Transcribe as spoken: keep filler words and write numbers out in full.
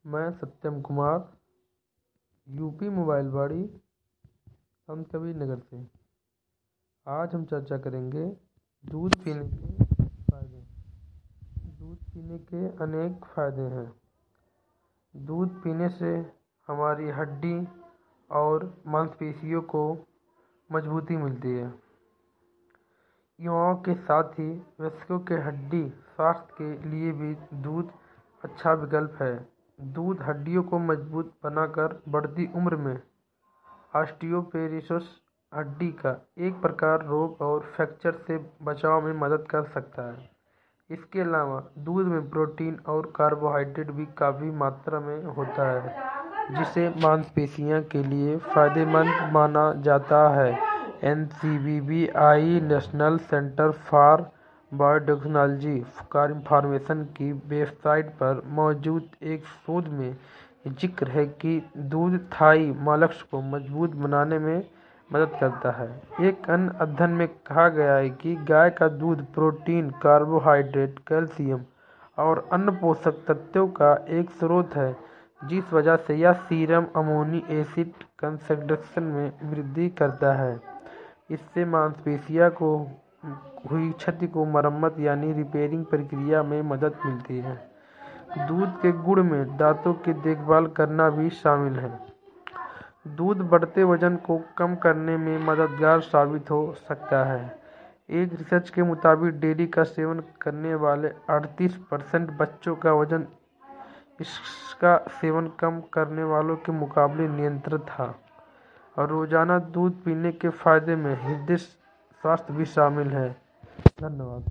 मैं सत्यम कुमार यूपी मोबाइलवाड़ी संत कबीर नगर से। आज हम चर्चा करेंगे दूध पीने के फायदे। दूध पीने के अनेक फायदे हैं। दूध पीने से हमारी हड्डी और मांसपेशियों को मजबूती मिलती है। युवाओं के साथ ही वयस्कों के हड्डी स्वास्थ्य के लिए भी दूध अच्छा विकल्प है। दूध हड्डियों को मजबूत बनाकर बढ़ती उम्र में ऑस्टियोपोरोसिस हड्डी का एक प्रकार रोग और फ्रैक्चर से बचाव में मदद कर सकता है। इसके अलावा दूध में प्रोटीन और कार्बोहाइड्रेट भी काफ़ी मात्रा में होता है, जिसे मांसपेशियों के लिए फायदेमंद माना जाता है। N C B B I National Center for Biotechnology Information की वेबसाइट पर मौजूद एक शोध में जिक्र है कि दूध थाई मॉलस्क को मजबूत बनाने में मदद करता है। एक अन्य अध्ययन में कहा गया है कि गाय का दूध प्रोटीन, कार्बोहाइड्रेट, कैल्शियम और अन्य पोषक तत्वों का एक स्रोत है, जिस वजह से यह सीरम अमोनी एसिड कंसंट्रेशन में वृद्धि करता है। इससे मांसपेशियों को हुई क्षति को मरम्मत यानी रिपेयरिंग प्रक्रिया में मदद मिलती है। दूध के गुण में दांतों की देखभाल करना भी शामिल है। दूध बढ़ते वजन को कम करने में मददगार साबित हो सकता है। एक रिसर्च के मुताबिक डेयरी का सेवन करने वाले अड़तीस परसेंट बच्चों का वजन इसका सेवन कम करने वालों के मुकाबले नियंत्रित था। और रोजाना दूध पीने के फायदे में हृदय स्वास्थ्य भी शामिल है। धन्यवाद।